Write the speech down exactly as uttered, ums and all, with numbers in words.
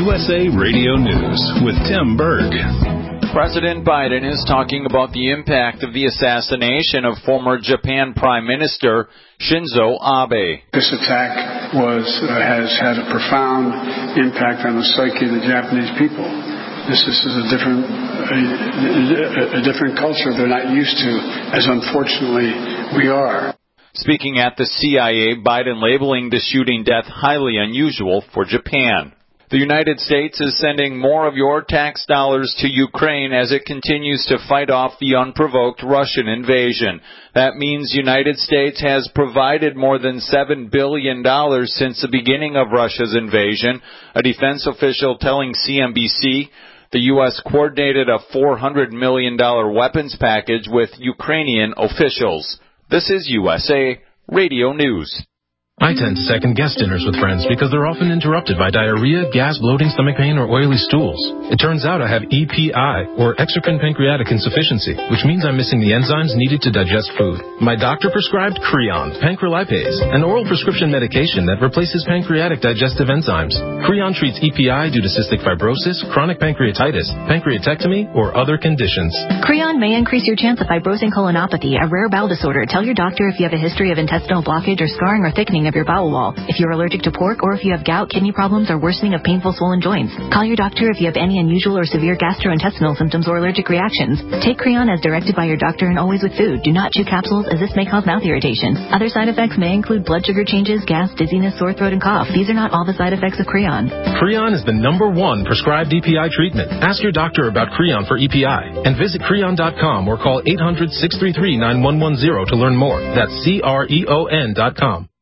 U S A Radio News with Tim Berg. President Biden is talking about the impact of the assassination of former Japan Prime Minister Shinzo Abe. This attack was uh, has had a profound impact on the psyche of the Japanese people. This, this is a different a, a different culture they're not used to, as unfortunately we are. Speaking at the C I A, Biden labeling the shooting death highly unusual for Japan. The United States is sending more of your tax dollars to Ukraine as it continues to fight off the unprovoked Russian invasion. That means the United States has provided more than seven billion dollars since the beginning of Russia's invasion. A defense official telling C N B C the U S coordinated a four hundred million dollars weapons package with Ukrainian officials. This is U S A Radio News. I tend to second-guess dinners with friends because they're often interrupted by diarrhea, gas, bloating, stomach pain, or oily stools. It turns out I have E P I, or exocrine pancreatic insufficiency, which means I'm missing the enzymes needed to digest food. My doctor prescribed Creon, pancrelipase, an oral prescription medication that replaces pancreatic digestive enzymes. Creon treats E P I due to cystic fibrosis, chronic pancreatitis, pancreatectomy, or other conditions. Creon may increase your chance of fibrosing colonopathy, a rare bowel disorder. Tell your doctor if you have a history of intestinal blockage or scarring or thickening of your bowel wall, if you're allergic to pork, or if you have gout, kidney problems, or worsening of painful swollen joints. Call your doctor if you have any unusual or severe gastrointestinal symptoms or allergic reactions. Take Creon as directed by your doctor and always with food. Do not chew capsules, as this may cause mouth irritation. Other side effects may include blood sugar changes, gas, dizziness, sore throat, and cough. These are not all the side effects of Creon. Creon is the number one prescribed E P I treatment. Ask your doctor about Creon for E P I and visit Creon dot com or call eight hundred, six three three, nine one one zero to learn more. That's C R E O N dot com.